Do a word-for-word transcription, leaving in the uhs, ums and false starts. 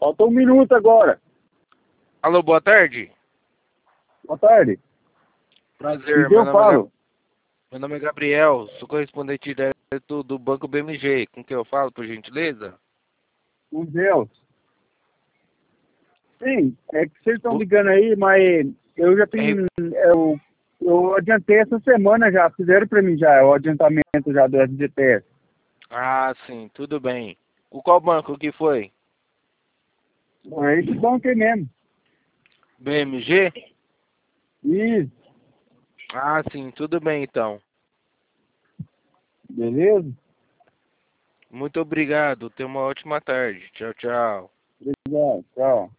Falta um minuto agora. Alô, boa tarde. Boa tarde. Prazer, E meu eu nome, é falo? Gab... meu nome é Gabriel, sou correspondente direto do Banco B M G. Com quem eu falo, por gentileza? Com Deus. Sim, é que vocês estão Bu- ligando aí, mas eu já É- tenho. Eu, eu adiantei essa semana já, fizeram para mim já, o adiantamento já do F G T S. Ah, sim, tudo bem. O qual banco que foi? É esse banco aí mesmo. B M G? Isso, Ah, sim, tudo bem então. beleza? Muito obrigado, tenha uma ótima tarde. Tchau, tchau. Obrigado, tchau.